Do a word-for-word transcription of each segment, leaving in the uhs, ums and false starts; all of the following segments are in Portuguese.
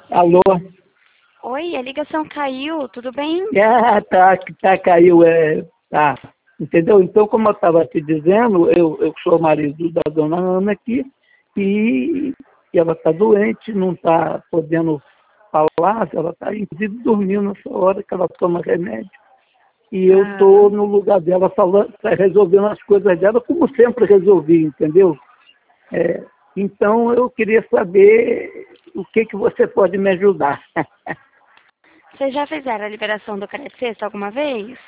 Alô? Oi, a ligação caiu, tudo bem? Ah, tá, tá, caiu, é, tá. Entendeu? Então, como eu estava te dizendo, eu, eu sou marido da dona Ana aqui e, e ela está doente, não está podendo falar, ela está inclusive dormindo nessa hora que ela toma remédio. E eu Ah, estou no lugar dela falando, tá resolvendo as coisas dela, como sempre resolvi, entendeu? É, então, eu queria saber o que, que você pode me ajudar. vocês já fizeram a liberação do crédito sexta alguma vez?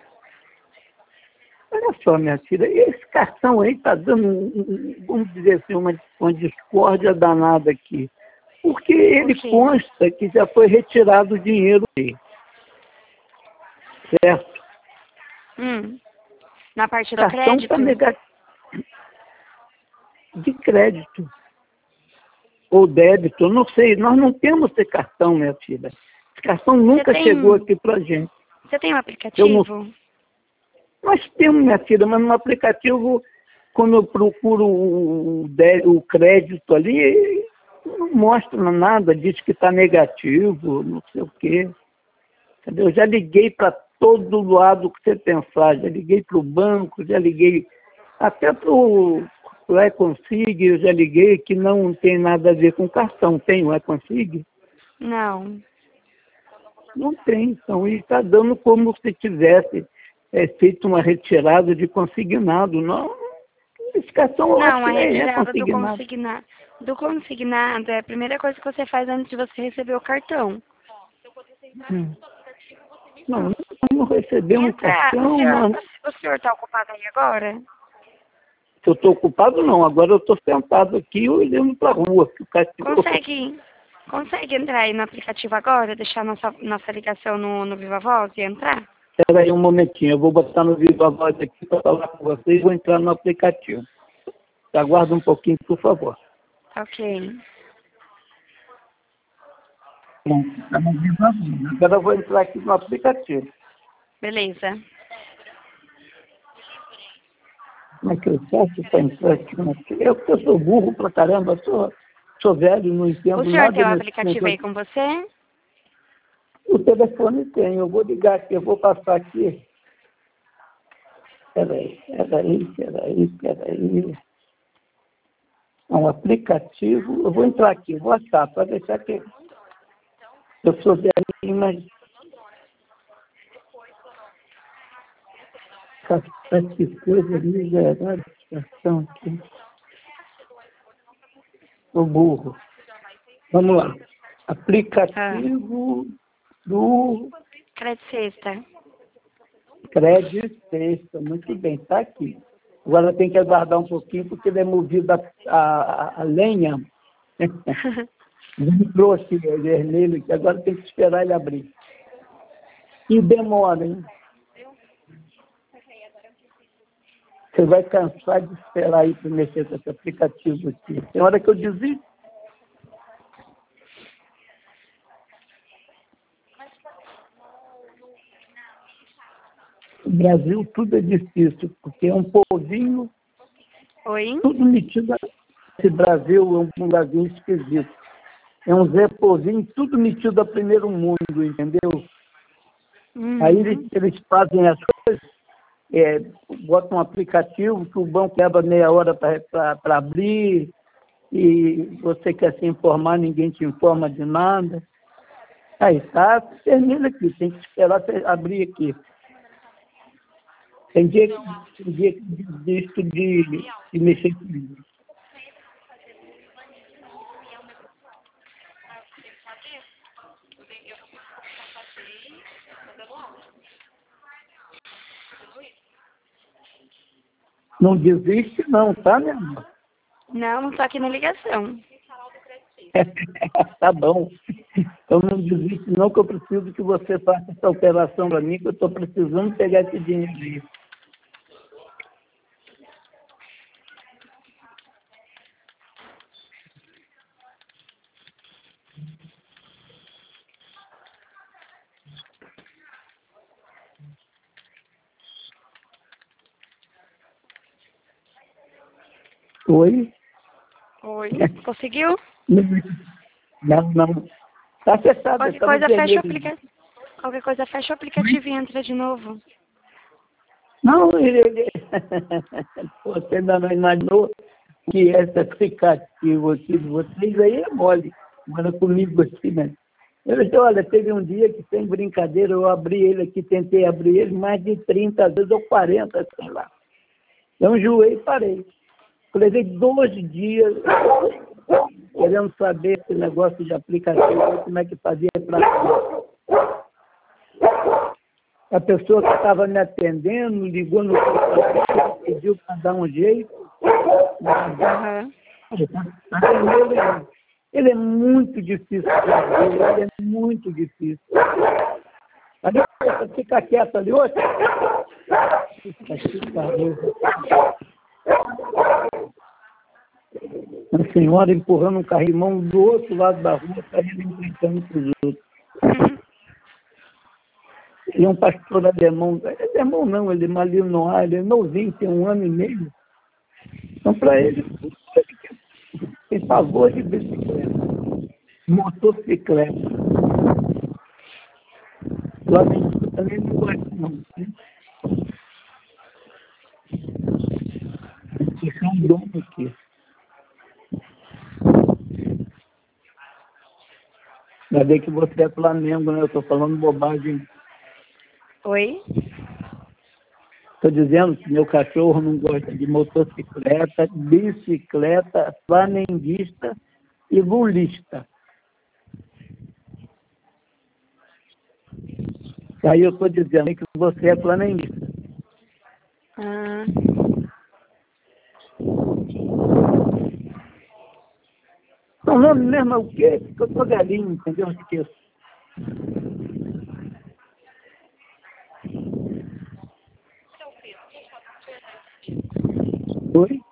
Olha só, minha filha, esse cartão aí está dando, um, um, vamos dizer assim, uma, uma discórdia danada aqui. Porque Por ele quê? consta que já foi retirado o dinheiro aí, certo? Hum, na parte O do cartão está crédito? negativo de crédito ou débito, eu não sei. Nós não temos esse cartão, minha filha. Esse cartão Você nunca chegou tem, aqui para a gente. você tem um Eu não, aplicativo? nós temos, minha filha, mas no aplicativo, quando eu procuro o, dé- o crédito ali, não mostra nada, diz que está negativo, não sei o quê. Entendeu? Eu já liguei para todo lado que você pensar, já liguei para o banco, já liguei até para o Econsig, eu já liguei que não tem nada a ver com cartão. Tem o Econsig? Não. Não tem, então, e está dando como se tivesse é, feito uma retirada de consignado. Não, esse cartão eu acho Não, que a nem é retirada do consignado. consignado, do consignado é a primeira coisa que você faz antes de você receber o cartão. Hum. Não, nós não recebemos Entra, o cartão, senhor, não. o senhor está ocupado aí agora? Se eu estou ocupado, não. Agora eu estou sentado aqui olhando para a rua. Que o cachorro... Consegue, consegue entrar aí no aplicativo agora, deixar nossa, nossa ligação no, no Viva Voz e entrar? Espera aí um momentinho, eu vou botar no Viva Voz aqui para falar com vocês e vou entrar no aplicativo. Aguarda um pouquinho, por favor. Ok. Bom, tá no Viva Voz. Agora eu vou entrar aqui no aplicativo. Beleza. Como é que eu faço para entrar aqui no aplicativo? Eu, porque eu sou burro pra caramba, sou, sou velho, não O entendo senhor tem nada o nesse aplicativo aí negócio. com você? O telefone tem, eu vou ligar aqui, eu vou passar aqui. Peraí, peraí, peraí, peraí. É um aplicativo, eu vou entrar aqui, vou achar, para deixar que eu sou velhinho, mas essa que coisa miserável, situação aqui. O burro. Vamos lá. Ah, Aplicativo do crédito sexta. Crédito Sexta. Muito bem, está aqui. Agora tem que aguardar um pouquinho, porque ele é movido a, a, a lenha. Entrou aqui, é vermelho, que agora tem que esperar ele abrir. E demora, hein? Você vai cansar de esperar aí para mexer com esse aplicativo aqui. Tem hora que eu desisto. No Brasil tudo é difícil, porque é um povinho, Oi? tudo metido. Esse Brasil é um lugarzinho esquisito. É um Zé Povinho, tudo metido a primeiro mundo, entendeu? Aí eles, Uhum. eles fazem as coisas, é, botam um aplicativo que o banco leva meia hora para abrir, e você quer se informar, ninguém te informa de nada. Aí tá, termina aqui, tem que esperar você abrir aqui. Tem dia, que- tem dia que desisto de, de mexer comigo. Não desiste não, tá, meu amor? Não, não tô aqui na ligação. Tá bom. Eu não desisto não, que eu preciso que você faça essa operação para mim, que eu estou precisando pegar esse dinheiro aí. Oi? Oi? Conseguiu? Não, não. Está fechado. Qualquer tá coisa, fecha o vermelho. aplicativo. Qualquer coisa, fecha o aplicativo e entra de novo. Não, ele, ele... você ainda não imaginou que esse aplicativo aqui de vocês aí é mole. Manda comigo aqui, né? Eu disse, olha, teve um dia que, sem brincadeira, eu abri ele aqui, tentei abrir ele mais de trinta vezes ou quarenta, sei lá. Eu enjoei e parei. Eu levei doze dias querendo saber esse negócio de aplicativo, como é que fazia para... A pessoa que estava me atendendo ligou no computador, pediu para dar um jeito. Uhum. Ele, ele é muito difícil de fazer, ele é muito difícil. Ali, fica quieto ali, hoje. Fica aqui, caramba. Uma senhora empurrando um carrinho de mão do outro lado da rua, para ele gritando para os outros. Uhum. Ele é um pastor alemão. Ele é alemão não, ele é malinois, ele é novinho, tem um ano e meio. Então, para ele, tem favor de bicicleta, motocicleta. Lá nem também não gosto não. Isso é um dom aqui. Ainda bem que você é Flamengo, né? Eu estou falando bobagem. Oi? Estou dizendo que meu cachorro não gosta de motocicleta, bicicleta, flamenguista e bulista. Aí eu estou dizendo que você é flamenguista. Ah. O nome mesmo é o quê? Porque eu estou velhinho, entendeu? Eu esqueço. Oi?